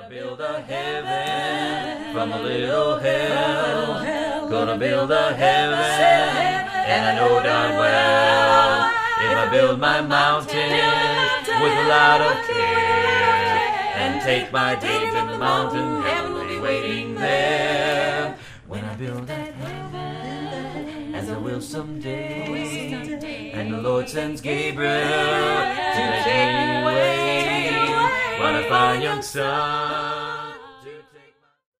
Gonna build a heaven from a little hell. Gonna build a heaven, and I know darn well if I build my mountain with a lot of care and take my deeds in the mountain, heaven will be waiting there. When I build that heaven, as I will someday, and the Lord sends Gabriel to take me away. When I find young son.